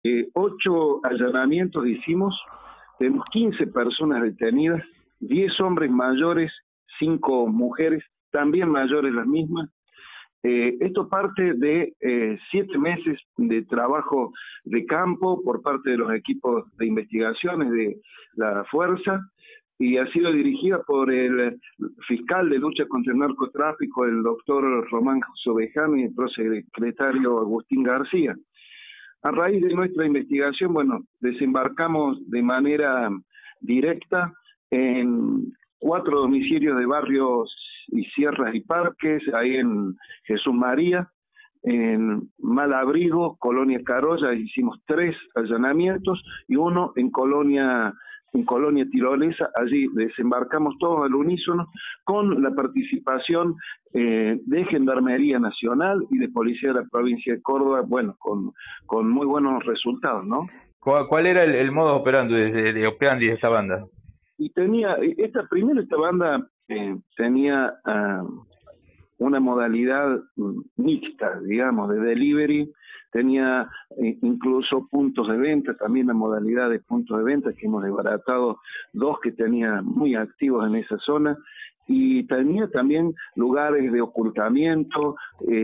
8 allanamientos hicimos, tenemos 15 personas detenidas, 10 hombres mayores, 5 mujeres, también mayores las mismas. Esto parte de 7 meses de trabajo de campo por parte de los equipos de investigaciones de la Fuerza, y ha sido dirigida por el fiscal de lucha contra el narcotráfico, el doctor Román Sobejano, y el prosecretario Agustín García. A raíz de nuestra investigación, bueno, desembarcamos de manera directa en 4 domicilios de barrios y sierras y parques, ahí en Jesús María, en Malabrigo, Colonia Carolla, hicimos 3 allanamientos, y uno en Colonia Tirolesa. Allí desembarcamos todos al unísono con la participación de Gendarmería Nacional y de Policía de la Provincia de Córdoba, bueno, con muy buenos resultados, ¿no? ¿Cuál era el modo operandi de esta banda? Y esta banda tenía una modalidad mixta, digamos, de delivery, tenía incluso puntos de venta, también la modalidad de puntos de venta, que hemos desbaratado 2 que tenía muy activos en esa zona, y tenía también lugares de ocultamiento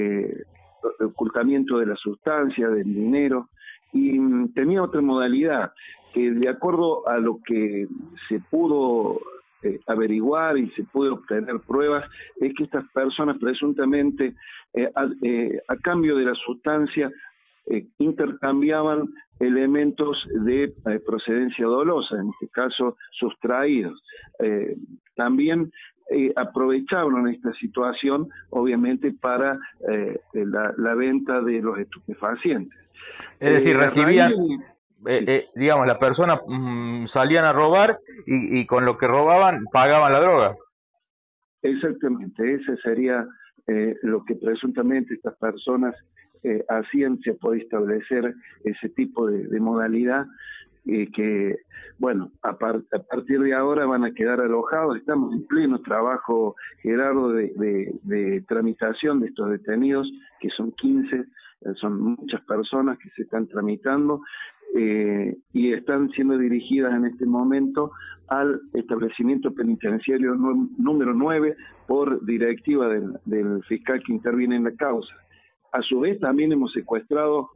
de la sustancia, del dinero, y tenía otra modalidad que, de acuerdo a lo que se pudo averiguar y se puede obtener pruebas, es que estas personas presuntamente a cambio de la sustancia intercambiaban elementos de procedencia dolosa, en este caso sustraídos. También aprovecharon esta situación, obviamente, para la venta de los estupefacientes. Es decir, recibían, digamos, las personas salían a robar y con lo que robaban pagaban la droga. Exactamente, ese sería lo que presuntamente estas personas hacían. Se puede establecer ese tipo de modalidad que, bueno, a partir de ahora van a quedar alojados. Estamos en pleno trabajo, Gerardo, de tramitación de estos detenidos, que son 15, son muchas personas que se están tramitando, y están siendo dirigidas en este momento al establecimiento penitenciario número 9 por directiva del fiscal que interviene en la causa. A su vez, también hemos secuestrado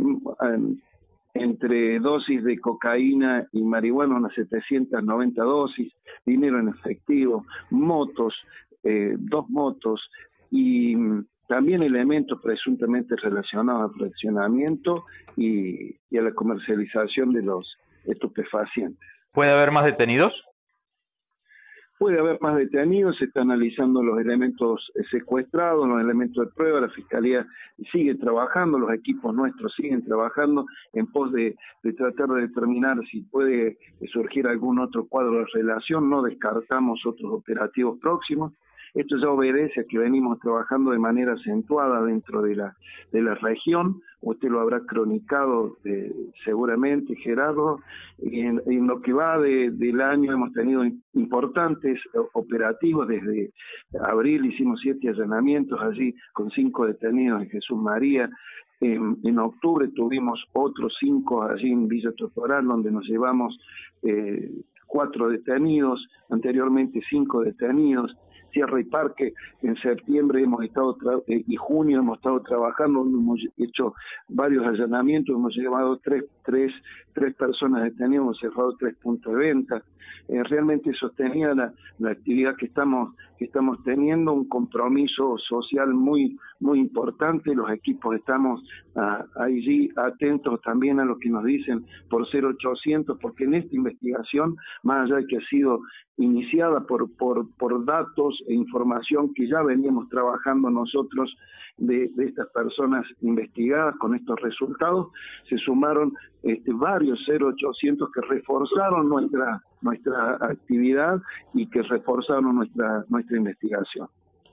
entre dosis de cocaína y marihuana unas 790 dosis, dinero en efectivo, motos, 2 motos, y también elementos presuntamente relacionados al fraccionamiento y a la comercialización de los estupefacientes. ¿Puede haber más detenidos? Puede haber más detenidos, se están analizando los elementos secuestrados, los elementos de prueba. La Fiscalía sigue trabajando, los equipos nuestros siguen trabajando en pos de tratar de determinar si puede surgir algún otro cuadro de relación. No descartamos otros operativos próximos. Esto ya obedece a que venimos trabajando de manera acentuada dentro de la región. Usted lo habrá cronicado seguramente, Gerardo. Y en lo que va del año hemos tenido importantes operativos. Desde abril hicimos 7 allanamientos allí con 5 detenidos en Jesús María. En octubre tuvimos otros 5 allí en Villa Totoral, donde nos llevamos 4 detenidos, anteriormente 5 detenidos. Sierra y Parque, en septiembre y junio hemos estado trabajando, hemos hecho varios allanamientos, hemos llevado tres personas detenidas, hemos cerrado 3 puntos de venta. Realmente sostenía la actividad que estamos teniendo, un compromiso social muy importante. Los equipos estamos allí atentos también a lo que nos dicen por 0800, porque en esta investigación, más allá de que ha sido iniciada por datos e información que ya veníamos trabajando nosotros de estas personas investigadas con estos resultados, se sumaron varios 0800 que reforzaron nuestra actividad y que reforzaron nuestra investigación.